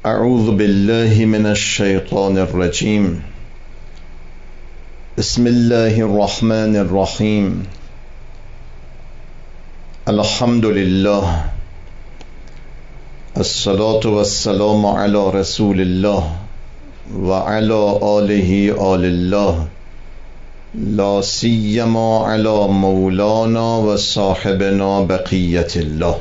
اعوذ بالله من الشیطان الرجیم. بسم الله الرحمن الرحیم. الحمد لله، الصلاة والسلام على رسول الله و علی آله آل الله، لا سیما علی مولانا و صاحبنا بقیت الله.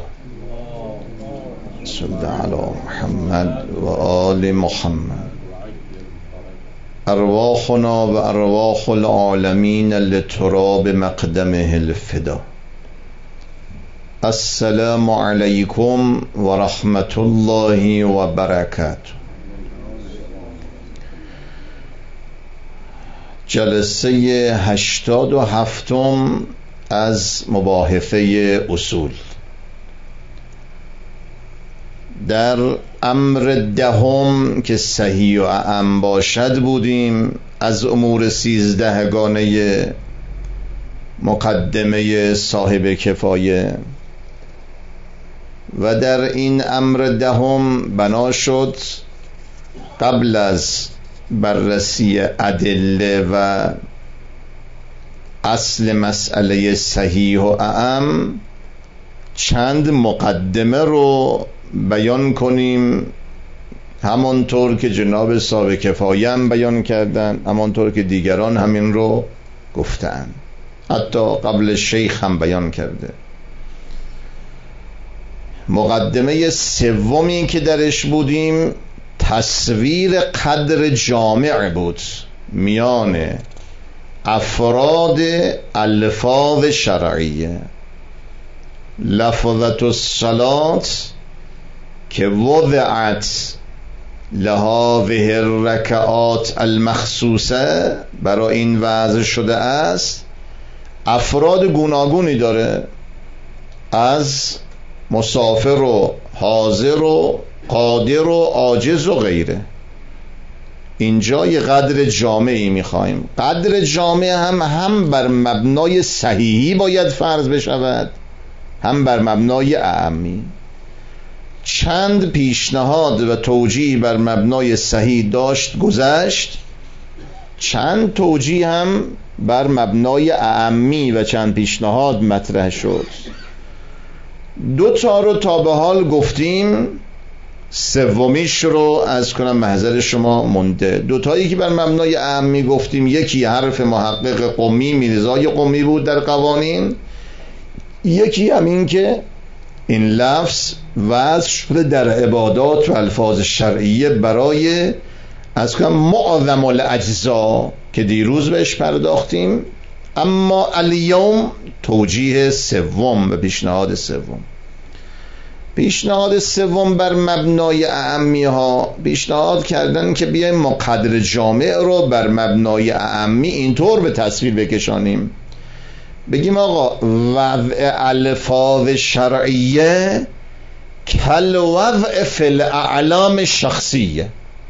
صلی علی محمد و آل محمد. ارواحنا و ارواح العالمین لتراب مقدمه الفدا. السلام علیکم و رحمت الله و برکاته. جلسه 87 از مباحثه اصول. در امر دهم که صحیح و اعم باشد بودیم از امور 13 گانه مقدمه صاحب کفایه، و در این امر دهم بنا شد قبل از بررسی ادله و اصل مسئله صحیح و اعم چند مقدمه رو بیان کنیم، همانطور که جناب صاحب کفایه هم بیان کردن، همانطور که دیگران همین رو گفتن، حتی قبل شیخ هم بیان کرده. مقدمه سومی که درش بودیم تصویر قدر جامع بود میان افراد الفاظ شرعیه. لفظت الصلات که وضعت لهذه الرکعات المخصوصه، برای این وضع شده است، افراد گوناگونی داره، از مسافر و حاضر و قادر و عاجز و غیره. اینجا یه قدر جامعی میخوایم. قدر جامع هم بر مبنای صحیحی باید فرض بشود، هم بر مبنای اعمی. چند پیشنهاد و توجیه بر مبنای صحیح داشت گذشت، چند توجیه هم بر مبنای اعمی و چند پیشنهاد مطرح شد. 2 تا رو تا به حال گفتیم، سومیش رو از کنم محضر شما مونده. 2 تایی که بر مبنای اعمی گفتیم، یکی حرف محقق قمی میرزای قمی بود در قوانین، یکی هم این که این لفظ وضع شده در عبادات و الفاظ شرعیه برای از کنم معظم الاجزا که دیروز بهش پرداختیم. اما الیوم توجیه سوم و پیشنهاد سوم. پیشنهاد سوم بر مبنای اعمی ها پیشنهاد کردن که بیایم ما قدر جامع رو بر مبنای اعمی اینطور به تصویر بکشانیم، بگیم آقا وضع الفاظ شرعیه کل وضع فی الاعلام شخصیه.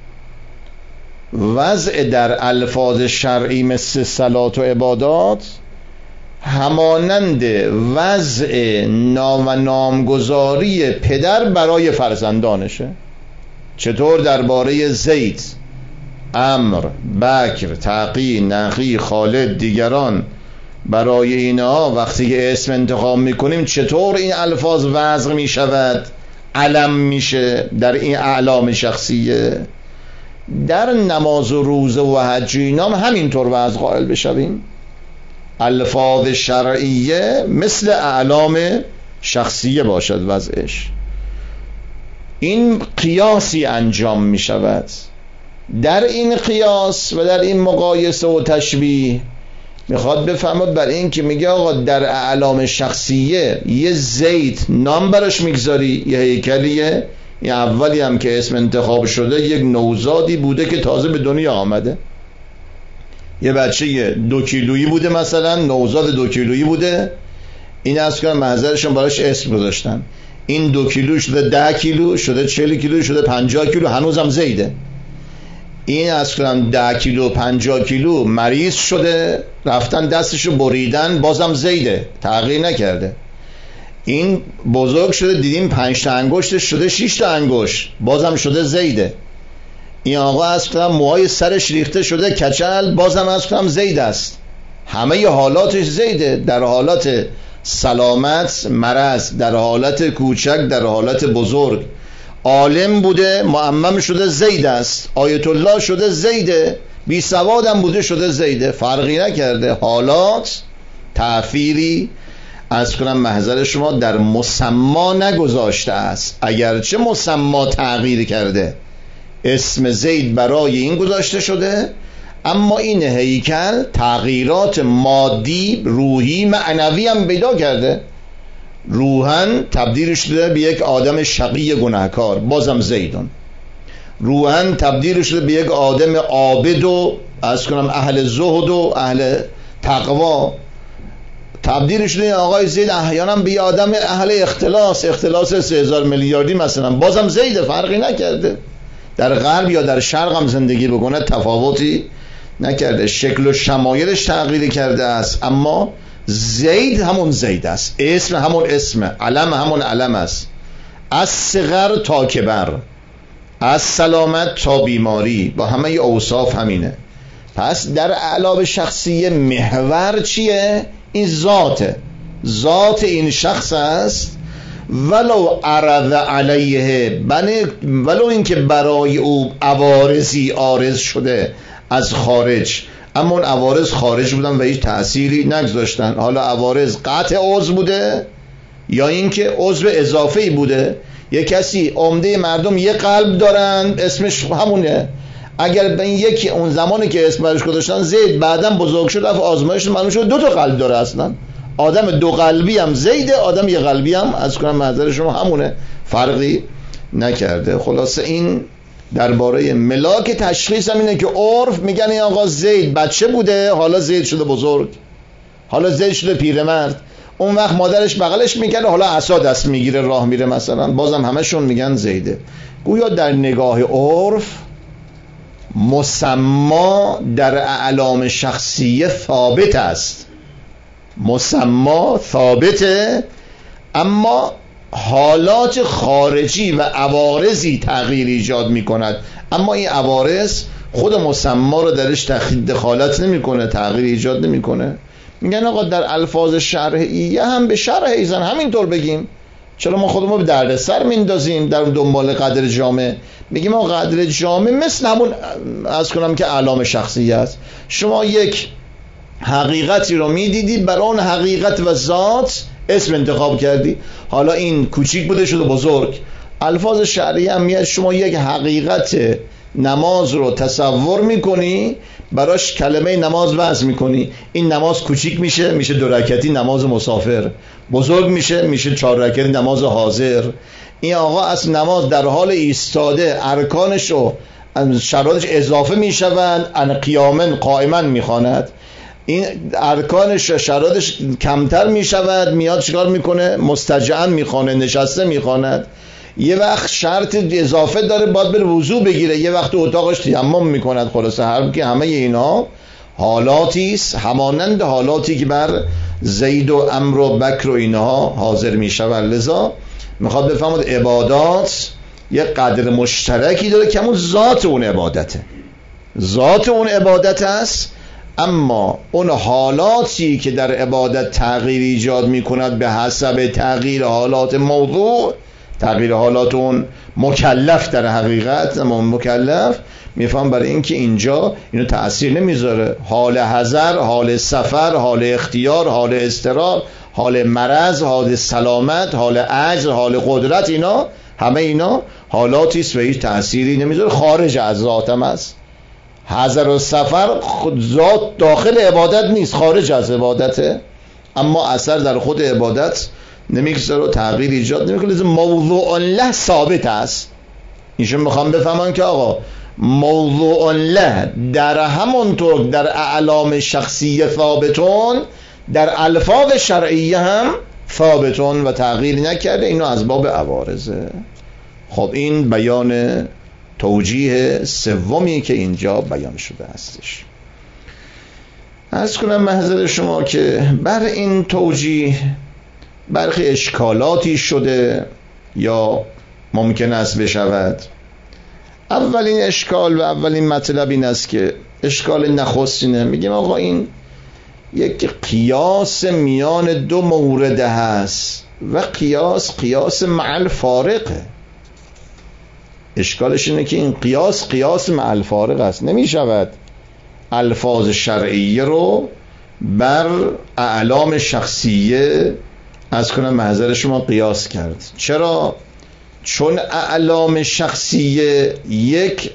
وضع در الفاظ شرعی مثل صلات و عبادات همانند وضع نامگذاری پدر برای فرزندانشه. چطور درباره زید، عمرو، بکر، تقی، نقی، خالد، دیگران، برای اینها وقتی که اسم انتخاب میکنیم چطور این الفاظ وضع میشود، علم میشه در این اعلام شخصیه. در نماز و روزه و حج اینام همینطور وضع قائل بشویم. الفاظ شرعیه مثل اعلام شخصیه باشد وضعش. این قیاسی انجام می شود. در این قیاس و در این مقایسه و تشبیه میخواد بفهمد بر این که میگه آقا در اعلام شخصیه یه زید نام براش میگذاری، یه هیکلیه، این اولی هم که اسم انتخاب شده یک نوزادی بوده که تازه به دنیا آمده، یه بچه 2 کیلویی بوده، مثلا نوزاد 2 کیلویی بوده، این از کنم محضرشون براش اسم گذاشتن. این 2 کیلو شده 10 کیلو، شده 40 کیلو، شده 50 کیلو، هنوزم زیده. این از کنم 10 کیلو 50 کیلو مریض شده، رفتن دستشو بریدن، بازم زیده، تغییر نکرده. این بزرگ شده دیدیم 5 تا انگشتش شده 6 تا انگشت، بازم شده زیده. این آقا از کنم موهای سرش ریخته شده کچل، بازم از کنم زید است. همه ی حالاتش زیده، در حالات سلامت، مرض، در حالت کوچک، در حالت بزرگ. عالم بوده معمم شده زید است، آیت الله شده زیده، بی سوادم بوده شده زیده، فرقی نکرده. حالات تأثیری از کنم محضر شما در مسما نگذاشته است، اگرچه مسما تغییر کرده، اسم زید برای این گذاشته شده، اما این هیکل تغییرات مادی، روحی، معنوی هم پیدا کرده. روحاً تبدیل شده به یک آدم شقی گناهکار، بازم زیدون. روحاً تبدیل شده به یک آدم عابد و از کنم اهل زهد و اهل تقوا. تبدیل شده آقای زید احیانا به آدم اهل اختلاس 3000 میلیاردی مثلا، بازم زیده، فرقی نکرده. در غرب یا در شرق هم زندگی بکنه تفاوتی نکرده، شکل و شمایلش تغییر کرده است، اما زید همون زید است، اسم همون اسم، علم همون علم است، از صغر تا کبر، از سلامت تا بیماری، با همه اوصاف همینه. پس در اعلام شخصیه محور چیه؟ این ذات این شخص است. ولو عرض علیه، ولو اینکه برای او عوارضی عارض شده از خارج، اما اون عوارض خارج بودن و هیچ تأثیری نگذاشتن. حالا عوارض قطع عضو بوده یا اینکه عضو اضافه‌ای بوده. یک کسی، عمده مردم یه قلب دارن اسمش همونه، اگر به این یکی اون زمانی که اسم برش گذاشتن زید، بعداً بزرگ شد رفت آزمایش معلوم شد 2 تا قلب داره. اصلا آدم 2 قلبی هم زیده، آدم 1 قلبی هم از کنم محضر شما همونه، فرقی نکرده. خلاصه این درباره ملاک تشخیص هم اینه که عرف میگن این آقا زید بچه بوده، حالا زید شده بزرگ، حالا زید شده پیرمرد. اون وقت مادرش بغلش میکنه، حالا عصا دست میگیره راه میره مثلا، بازم همشون میگن زیده. گویا در نگاه عرف مسما در اعلام شخصیه ثابت است، مسما ثابته، اما حالات خارجی و عوارضی تغییر ایجاد میکند. اما این عوارض خود مسما رو درش دخالت نمیکنه، تغییر ایجاد نمیکنه. میگن آقا در الفاظ شرعیه هم به شرع ایزن همینطور بگیم، چرا ما خودمون به دردسر میندازیم در دنبال قدر جامع؟ میگیم آقا قدر جامع مثل همون از کنم که اعلام شخصیه است. شما یک حقیقتی رو میدیدی، برای اون حقیقت و ذات اسم انتخاب کردی، حالا این کوچیک بوده شده بزرگ. الفاظ شرعی هم میاد، شما یک حقیقت نماز رو تصور میکنی، براش کلمه نماز وضع میکنی، این نماز کوچیک میشه 2 رکعتی نماز مسافر، بزرگ میشه 4 رکعتی نماز حاضر. این آقا از نماز در حال ایستاده ارکانش و شرایطش اضافه میشوند، ان قیامن قائما میخواند، این ارکانش شرایطش کمتر میشود، میاد چیکار میکنه؟ مستجعن میخوانه، نشسته میخواند. یه وقت شرط اضافه داره، باید بره وضو بگیره، یه وقت اتاقش تیمم میکند. خلاصه همه اینا حالاتی است همانند حالاتی که بر زید و عمرو و بکر و اینها حاضر میشوند. لذا میخواد بفهمید عبادات یه قدر مشترکی داره که همون ذات اون عبادته، ذات اون عبادت است. اما اون حالاتی که در عبادت تغییر ایجاد میکند به حسب تغییر حالات موضوع، تغییر حالات اون مکلف در حقیقت، اما مکلف میفهم برای اینکه اینجا اینو تأثیر نمیذاره. حال حضر، حال سفر، حال اختیار، حال اضطرار، حال مرض، حال سلامت، حال عجز، حال قدرت، اینا همه اینا حالاتی است و هیچ تأثیری نمیذاره، خارج از ذاتم است. حضر و سفر خود ذات داخل عبادت نیست، خارج از عبادته، اما اثر در خود عبادت نمیگذاره و تغییر ایجاد نمیکنه. موضوع له ثابت است. اینشون میخوام بفهمن که آقا موضوع له در همونطور در اعلام شخصیه ثابتون، در الفاظ شرعیه هم ثابتون و تغییر نکرده. اینو از باب عوارضه. خب این بیان توجیه سومی که اینجا بیان شده هستش. عرض کنم محضر شما که بر این توجیه برخی اشکالاتی شده یا ممکن است بشود. اولین اشکال و اولین مطلب این است که اشکال نخستینه، میگیم آقا این یک قیاس میان دو مورد هست و قیاس مع الفارقه. اشکالش اینه که این قیاس مع الفارق است. نمی شود الفاظ شرعیه رو بر اعلام شخصیه از کنم محضر شما قیاس کرد. چرا؟ چون اعلام شخصیه یک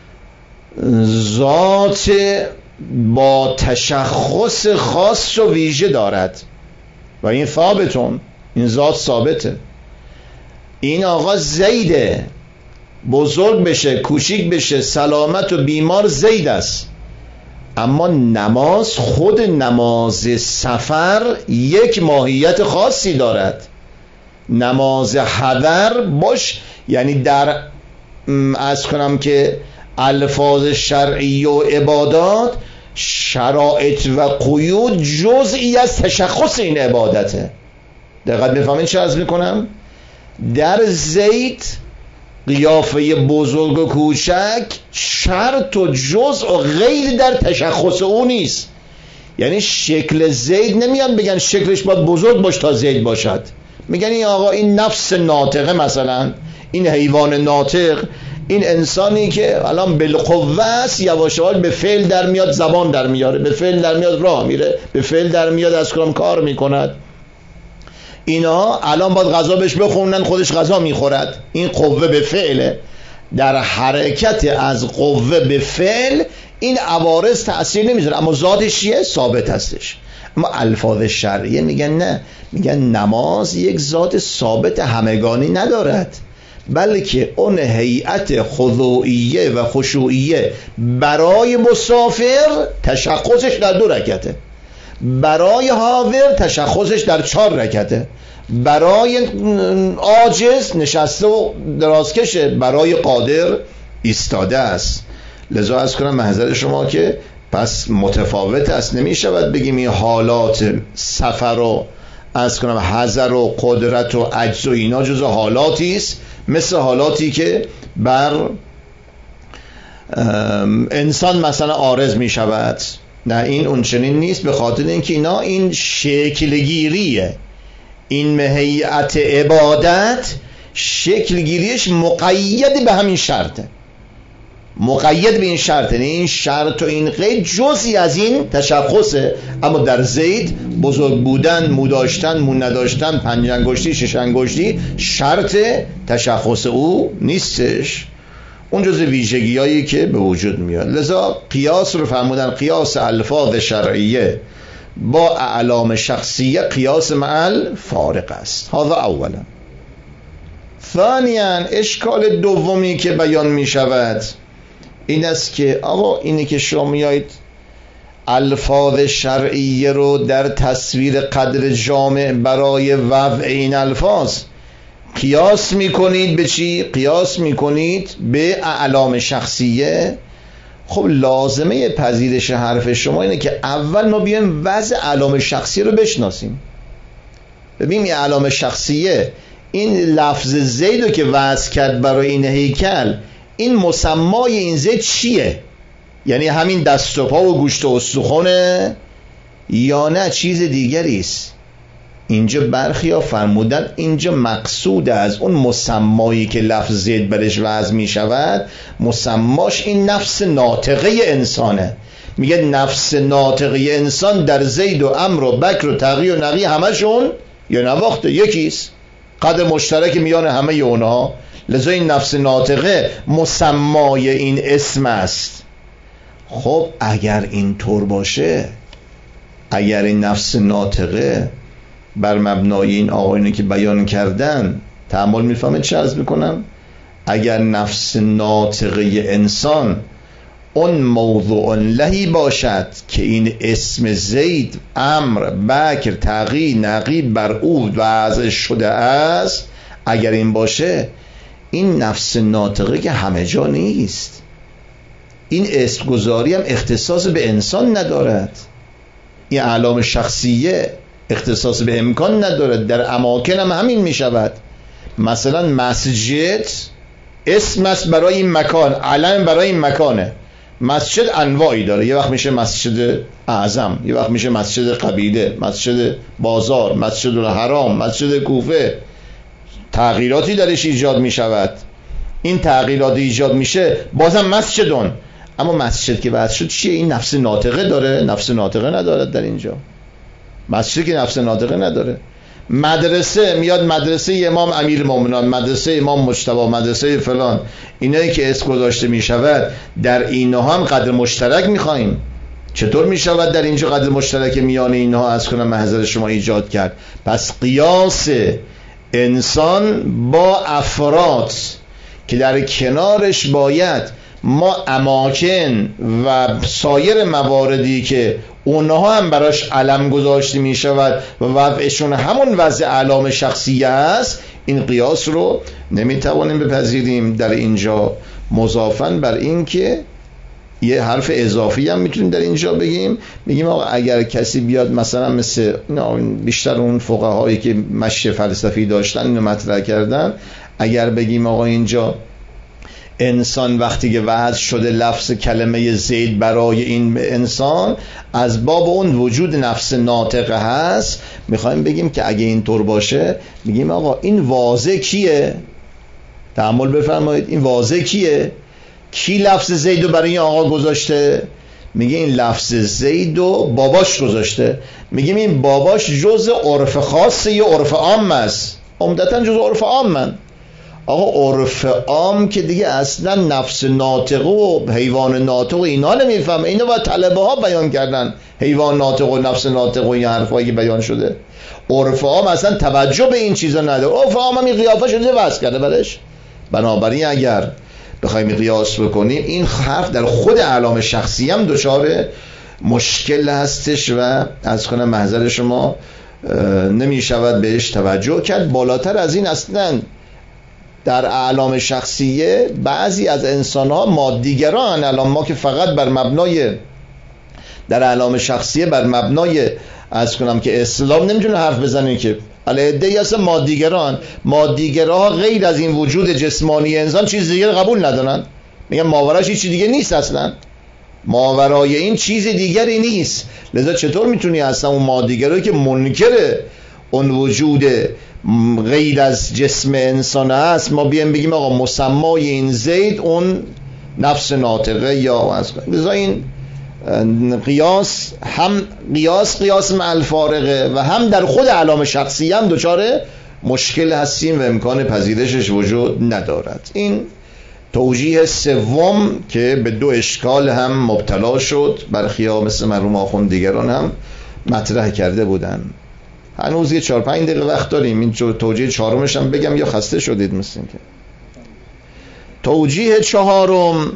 ذات با تشخص خاص و ویژه دارد و این ثابتون، این ذات ثابته. این آقا زیده، بزرگ بشه کوچیک بشه سلامت و بیمار زید است. اما نماز، خود نماز سفر یک ماهیت خاصی دارد. نماز حضر باش، یعنی در از کنم که الفاظ شرعی و عبادات شرایط و قیود جزئی از تشخص این عبادته. دقت بفهمین چه عرض میکنم؟ در زید قیافه بزرگ و کوچک شرط و جزء و غیر در تشخص او نیست. یعنی شکل زید نمیان بگن شکلش باید بزرگ باش تا زید باشد، میگن این آقا این نفس ناطقه، مثلا این حیوان ناطق، این انسانی که الان بالقوه است، یواش یواش به فعل در میاد، زبان در میاره، به فعل در میاد، راه میره، به فعل در میاد، از کدام کار میکند. اینا الان باید غذا بهش بخونن، خودش غذا میخورد. این قوه به فعله. در حرکت از قوه به فعل این عوارض تأثیر نمیذاره، اما ذاتش چیه؟ ثابت هستش. اما الفاظ شرعیه میگن نه، میگن نماز یک ذات ثابت همگانی ندارد، بلکه اون هیئت خضوعیه و خشوعیه برای مسافر تشخصش در 2 رکعته، برای حاضر تشخصش در 4 رکعته، برای عاجز نشسته و درازکشه، برای قادر ایستاده است. لذا از کنم محضر شما که پس متفاوت است. نمی شود بگیم این حالات سفر و از کنم حضر و قدرت و عجز و اینا جزو حالاتی است مثل حالاتی که بر انسان مثلا عارض می شود. نه، این اون چنین نیست، به خاطر اینکه اینا این شکلگیریه. این هیئت عبادت شکلگیریش مقید به همین شرطه، مقید به این شرطه. این شرط و این قید جزئی از این تشخصه. اما در زید بزرگ بودن، مو داشتن، مو نداشتن، 5 انگشتی 6 انگشتی شرط تشخص او نیستش. اون جزء ویژگیایی که به وجود میاد. لذا قیاس رو فرمودن قیاس الفاظ شرعیه با اعلام شخصیه قیاس مع الفارق است. هذا اولا. ثانیاً اشکال دومی که بیان می شود این است که آقا اینی که شما میایید الفاظ شرعیه رو در تصویر قدر جامع برای وضع این الفاظ قیاس میکنید به چی؟ قیاس میکنید به اعلام شخصیه. خب لازمه پذیرش حرف شما اینه که اول ما بیایم وضع اعلام شخصیه رو بشناسیم. ببین این اعلام شخصیه، این لفظ زید رو که وضع کرد برای این هیکل، این مسمای این زید چیه؟ یعنی همین دست و پا و گوشت و استخونه یا نه چیز دیگری است؟ اینجا برخیا فرمودن اینجا مقصود از اون مسمایی که لفظ زید برش وضع می شود، مسماش این نفس ناطقه انسانه. میگه نفس ناطقه انسان در زید و امر و بکر و تقی و نقی همشون یا نواخت یکیست، قدر مشترک میان همه اونها. لذا این نفس ناطقه مسمای این اسم است. خب اگر این طور باشه، اگر این نفس ناطقه بر مبنای این آقایونی که بیان کردن تأمل میفهمه چه عرض میکنم، اگر نفس ناطقه انسان اون موضوع لهی باشد که این اسم زید، امر، بکر، تقی، نقی بر او وضع شده است، اگر این باشه، این نفس ناطقه که همه جا نیست. این اسمگذاری هم اختصاص به انسان ندارد. این اعلام شخصیه اختصاص به امکان نداره، در اماکن هم همین می شود. مثلا مسجد اسم است برای این مکان، علم برای این مکانه. مسجد انواعی داره، یه وقت میشه مسجد اعظم، یه وقت میشه مسجد قبیله، مسجد بازار، مسجد الحرام، مسجد کوفه، تغییراتی درش ایجاد میشود. این تغییرات ایجاد میشه بازم مسجدون. اما مسجد که وضع شد چیه؟ این نفس ناطقه داره؟ نفس ناطقه ندارد در اینجا. مسجد که نفس ناطقه نداره. مدرسه میاد، مدرسه امام امیر مومنان، مدرسه امام مجتبی، مدرسه فلان، اینایی که اسم گذاشته میشود، در اینها هم قدر مشترک میخوایم. چطور میشود در اینجا قدر مشترک میان اینها از کنم محضر شما ایجاد کرد؟ پس قیاس انسان با افراد که در کنارش باید ما اماکن و سایر مواردی که اونها هم براش علم گذاشته می شود و وضعشون همون وضع علام شخصیه است، این قیاس رو نمی توانیم بپذیریم در اینجا. مضافاً بر این که یه حرف اضافی هم میتونیم در اینجا بگیم، میگیم آقا اگر کسی بیاد مثلا مثل بیشتر اون فقهایی که مشی فلسفی داشتن اینو مطرح کردن، اگر بگیم آقا اینجا انسان وقتی که وضع شده لفظ کلمه زید برای این انسان از باب اون وجود نفس ناطقه هست، میخوایم بگیم که اگه اینطور باشه میگیم آقا این واضح کیه؟ تأمل بفرمایید، این واضح کیه؟ کی لفظ زیدو برای این آقا گذاشته؟ میگه این لفظ زیدو باباش گذاشته. میگیم این باباش جز عرف خاصه یا عرف عام است؟ عمدتاً جز عرف عام من. آقا عرف عام که دیگه اصلا نفس ناطقه و حیوان ناطق و اینا نمیفهم، اینو باید طلبه ها بیان کردن، حیوان ناطق و نفس ناطق و این حرفایی که بیان شده. عرف عام اصلا توجه به این چیزا نداره. عرف عام هم این قیافه شده واسه کرده برش. بنابراین اگر بخوایم قیاس بکنیم این حرف در خود علام شخصی هم دچار مشکل هستش و از کنم محضر شما نمی شود بهش توجه کرد. بالاتر از این اصلا در اعلام شخصیه بعضی از انسان ها مادیگران، الان ما که فقط بر مبنای در اعلام شخصیه بر مبنای از کنم که اسلام نمیتونه حرف بزنیم که علیه هست مادیگرها غیر از این وجود جسمانی انسان چیز دیگر قبول ندارن. میگن ماوراش هیچ دیگه نیست، اصلا ماورای این چیز دیگری نیست. لذا چطور میتونی اصلا اون مادیگرهایی که منکره اون وجود غیر از جسم انسان است ما بیایم بگیم آقا مسمای این زید اون نفس ناطقه یا از لذا این قیاس هم قیاس مع الفارقه و هم در خود علامه شخصی هم دچار مشکل هستیم و امکان پذیرشش وجود ندارد. این توجیه سوم که به دو اشکال هم مبتلا شد، برخیا مثل مرحوم آخوند دیگران هم مطرح کرده بودن. هنوز یه 4-5 دقیقه وقت داریم. این توجیه چهارمش هم بگم یا خسته شدید؟ مثل که توجیه چهارم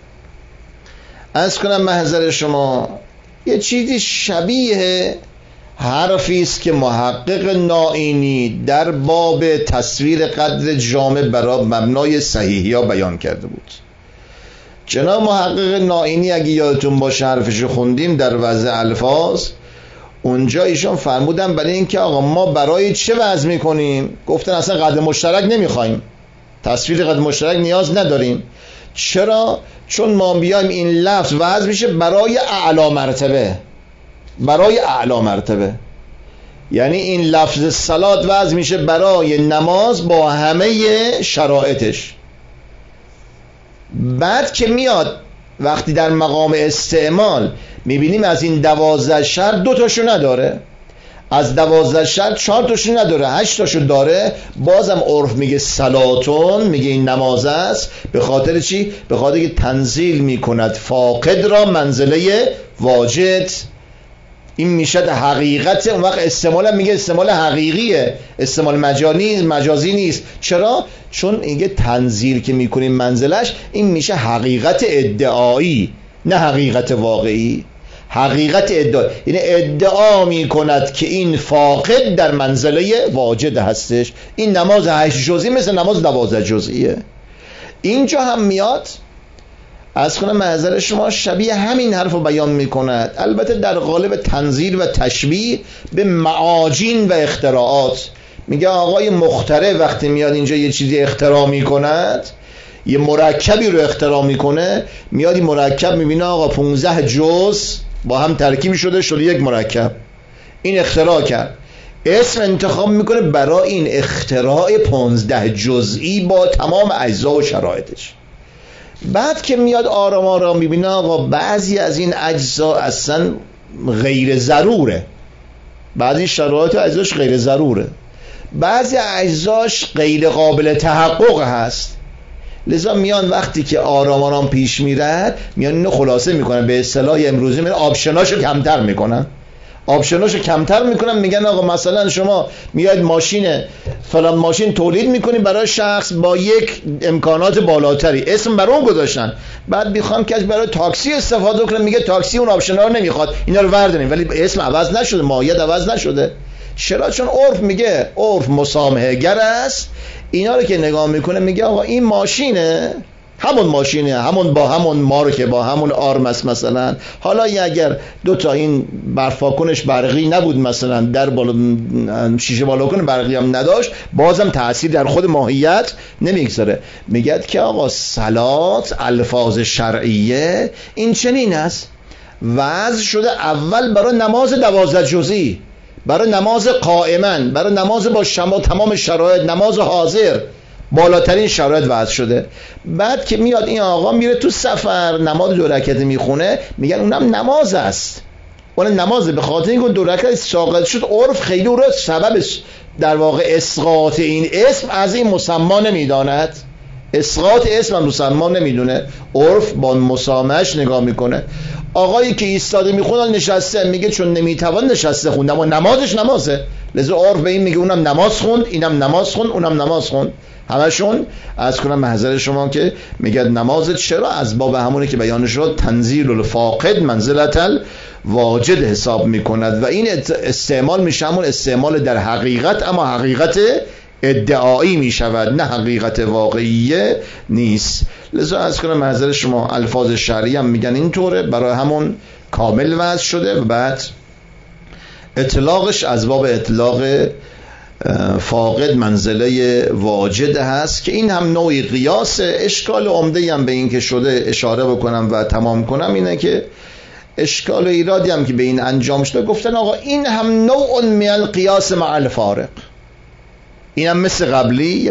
از کنم محضر شما یه چیزی شبیه حرفی است که محقق نائینی در باب تصویر قدر جامع برای مبنای صحیحی ها بیان کرده بود. جناب محقق نائینی اگه یادتون باشه حرفشو خوندیم در وضع الفاظ، اونجا ایشون فرمودن برای این که آقا ما برای چه وضع میکنیم؟ گفتن اصلا قدر مشترک نمیخوایم، تصویر قدر مشترک نیاز نداریم. چرا؟ چون ما بیایم این لفظ وضع میشه برای اعلی مرتبه، برای اعلی مرتبه، یعنی این لفظ صلات وضع میشه برای نماز با همه شرایطش. بعد که میاد وقتی در مقام استعمال میبینیم از این 12 شرط 2 تاشو نداره، از 12 شرط 4 تاشو نداره، 8 تاشو داره، بازم عرف میگه صلاتون، میگه این نماز است. به خاطر چی؟ به خاطر که تنزیل میکند فاقد را منزله واجد. این میشه حقیقت. اون وقت استعمال میگه استعمال حقیقیه، استعمال مجازی نیست. چرا؟ چون اینگه تنزیل که میکنیم منزلش این میشه حقیقت ادعایی نه حقیقت واقعی. حقیقت ادعا یعنی ادعا میکند که این فاقد در منزله واجد هستش. این نماز 8 جزئی مثل نماز 12 جزئیه. اینجا هم میاد از کنم محضر شما شبیه همین حرف رو بیان میکند، البته در قالب تنزیل و تشبیه به معاجین و اختراعات. میگه آقای مخترع وقتی میاد اینجا یه چیزی اختراع میکند، یه مرکبی رو اختراع میکنه، میاد این مرکب میبینه آقا 15 جزء با هم ترکیب شده یک مرکب، این اختراع کرد، اسم انتخاب میکنه برای این اختراع 15 جزئی با تمام اجزا و شرایطش. بعد که میاد آرام آرام میبینه آقا بعضی از این اجزا اصلا غیر ضروره، بعضی شرایط و اجزاش غیر ضروره، بعضی اجزاش غیر قابل تحقق هست. لذا میان وقتی که آرام آرام پیش میرد میان اینو خلاصه میکنن، به اصطلاح امروزی میان آپشناشو کمتر میکنن، میگن آقا مثلا شما میاد ماشین فلان ماشین تولید میکنی برای شخص با یک امکانات بالاتری، اسم برای اون گذاشتن، بعد میخوام که برای تاکسی استفاده کنه، میگه تاکسی اون آپشنا رو نمیخواد، اینا رو ورداریم، ولی اسم عوض نشده، ماهیت عوض نشده. چرا؟ چون عرف میگه، عرف مسامحه گر است. اینا رو که نگاه میکنه میگه آقا این ماشینه، همون ماشینه، همون با همون مارکه، با همون آرم است مثلا. حالا اگر دو تا این برفاکنش برقی نبود مثلا، در بالا شیشه بالاکن برقی هم نداشت، بازم تأثیر در خود ماهیت نمیگذاره. میگه که آقا صلات الفاظ شرعیه این چنین است، وضع شده اول برای نماز 12 جزئی، برای نماز قائمن، برای نماز با تمام شرایط، نماز حاضر، بالاترین شرایط وضع شده. بعد که میاد این آقا میره تو سفر نماز 2 رکعته میخونه، میگن اونم نماز است، اون نمازه، به خاطر اینکه 2 رکعت ساقط شد، عرف خیلی او را سبب در واقع اسقاط این اسم از این مسما نمیداند، اسقاط اسم مسما نمیدونه، عرف با مسامش نگاه میکنه. آقایی که ایستاده میخونه نشسته، میگه چون نمیتوان نشسته خوند، اما نمازش نمازه، لذا عرف به این میگه اونم نماز خوند، اینم نماز خوند، اونم نماز خوند، همشون از کنم محضر شما که میگه نماز. چرا؟ از باب همونه که بیان شد تنزیل الفاقد منزلت الواجد حساب میکند و این استعمال میشه همون استعمال در حقیقت، اما حقیقت ادعایی میشود، نه حقیقت واقعیه نیست. لذا از کنم محضر شما الفاظ شرعی هم میگن اینطوره، برای همون کامل وضع شده و بعد اطلاقش از باب اطلاق فاقد منزله واجد هست که این هم نوعی قیاس. اشکال عمده هم به این که شده اشاره بکنم و تمام کنم اینه که اشکال و ایرادی هم که به این انجام شده، گفتن آقا این هم نوع من القیاس مع الفارق، این هم مثل قبلی یه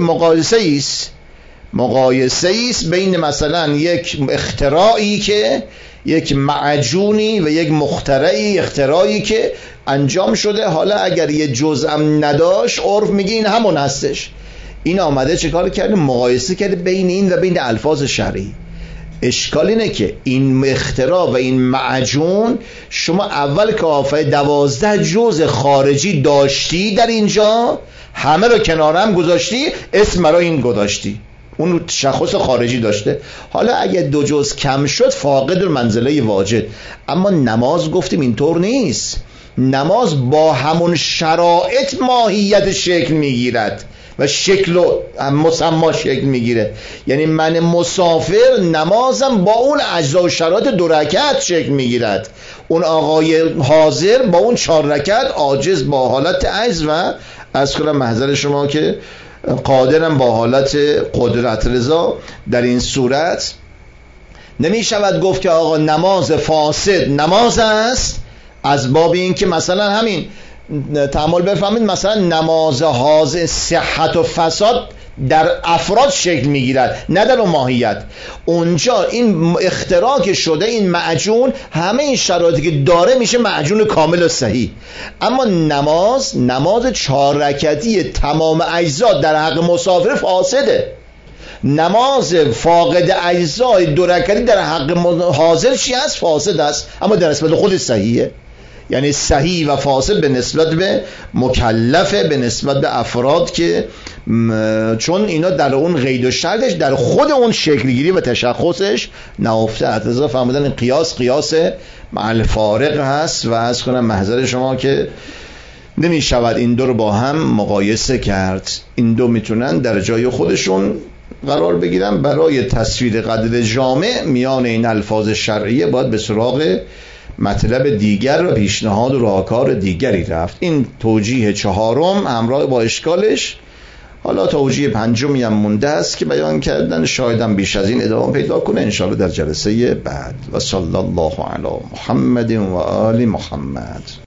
مقایسه است بین مثلا یک اختراعی که یک معجونی و یک مخترعی، اختراعی که انجام شده، حالا اگر یه جزءم نداشت عرف میگه این همون هستش. این آمده چه کار کرده؟ مقایسه کرده بین این و بین الفاظ شرعی. اشکال اینه که این اختراع و این معجون شما اول که آفای 12 جزء خارجی داشتی در اینجا، همه رو کنارم گذاشتی، اسم برای این گذاشتی، اون تشخص خارجی داشته. حالا اگه 2 جزء کم شد فاقد منزله واجد. اما نماز گفتیم اینطور نیست، نماز با همون شرایط ماهیت شکل میگیرد و شکل و مسما شکل میگیره. یعنی من مسافر نمازم با اون اجزا و شرایط 2 رکعت شکل میگیرد، اون آقای حاضر با اون 4 رکعت عاجز با حالت عجز و از کنم محضر شما که قادرم با حالت قدرت رضا. در این صورت نمی شود گفت که آقا نماز فاسد نماز است، از باب این که مثلا همین تأمل بفهمید، مثلا نماز حاضر صحت و فساد در افراد شکل میگیرد نه در ماهیت. اونجا این اختراع که شده این معجون همه این شرایطی که داره میشه معجون کامل و صحیح. اما نماز 4 رکعتی تمام اجزا در حق مسافر فاسده، نماز فاقد اجزای 2 رکعتی در حق حاضر چی است؟ فاسد است، اما در نسبت خود صحیحه. یعنی صحیح و فاسد به نسبت به مکلفه، به نسبت به افراد که چون اینا در اون قید و شرطش در خود اون شکلگیری و تشخصش نهفته. اعتراض فهمیدن این قیاس مع الفارق هست و از کنم محضر شما که نمی شود این دو رو با هم مقایسه کرد. این دو میتونن در جای خودشون قرار بگیرن، برای تصویر قدر جامع میان این الفاظ شرعیه باید به سراغ مطلب دیگر و پیشنهاد و راهکار دیگری رفت. این توجیه چهارم همراه با اشکالش. حالا توجیه پنجمی هم مونده است که بیان کردن، شایدم بیش از این ادامه پیدا کنه انشاءالله در جلسه بعد. و صلی الله علی محمد و آل محمد.